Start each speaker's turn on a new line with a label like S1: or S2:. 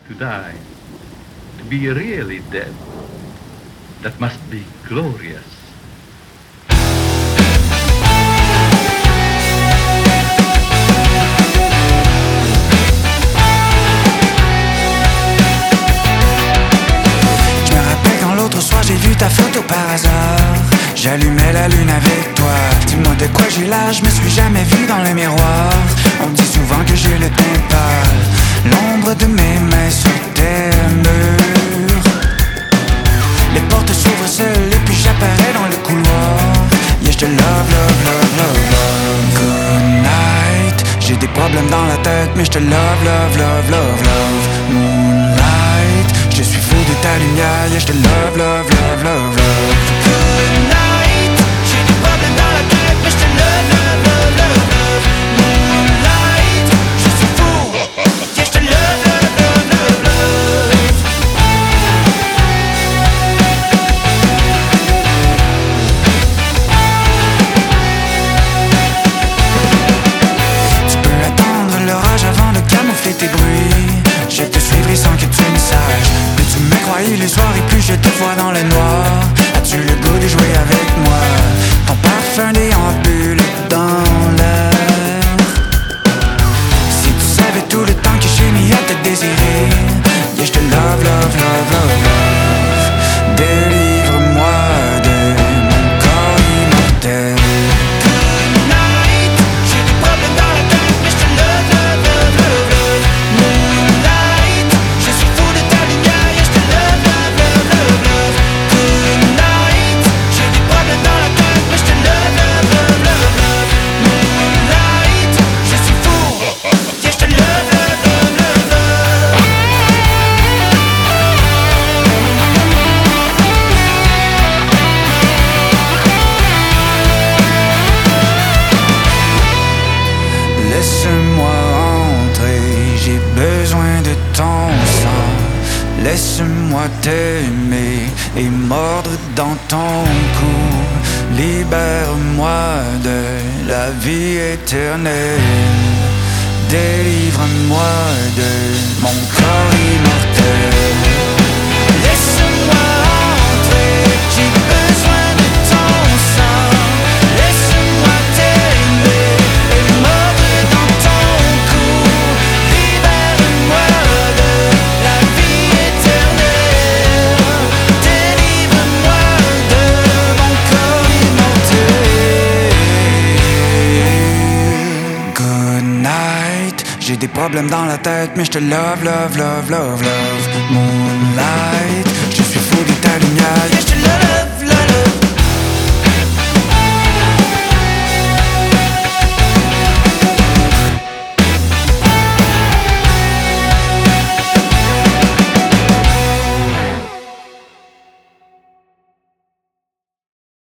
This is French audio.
S1: to die, to be really dead. That must be glorious.
S2: Je me rappelle quand l'autre soir j'ai vu ta photo par hasard. J'allumais la lune avec toi. Dis-moi de quoi j'ai l'âge, je me suis jamais vu dans le miroir. On me dit souvent que j'ai le teint pâle, l'ombre de mes mains sur tes murs. Les portes s'ouvrent seules et puis j'apparais dans le couloir. Yeah, je te love, love, love, love, love. Good night. J'ai des problèmes dans la tête, mais je te love, love, love, love, love. Moonlight. Je suis fou de ta lumière. Yeah, je te love, love, love, love, love. Good night. J'ai des problèmes dans la tête, mais je te love, love, love, love, love. Moonlight. Je suis fou. Yeah, je te love, love, love, love, love. L'orage avant de camoufler tes bruits. Je te suivrai sans que tu ne saches. Plus tu me croyais les soirs et plus je te vois dans le noir. As-tu le goût de jouer avec moi? Ton parfum déambule dans l'air. Si tu savais tout le temps que j'ai mis à te désirer. Yeah, je te love, love, love, love, love. Délivre-moi de mon corps immortel. Laisse-moi t'aimer et mordre dans ton cou. Libère-moi de la vie éternelle. Délivre-moi de mon corps immortel. Laisse-moi entrer, j'ai besoin de ton sang. Laisse-moi t'aimer et mordre dans ton cou. Libère-moi de la vie éternelle. Délivre-moi de mon corps immortel. Good night. J'ai des problèmes dans la tête, mais je te love, love, love, love, love. Moonlight. Je suis fou de ta lumière.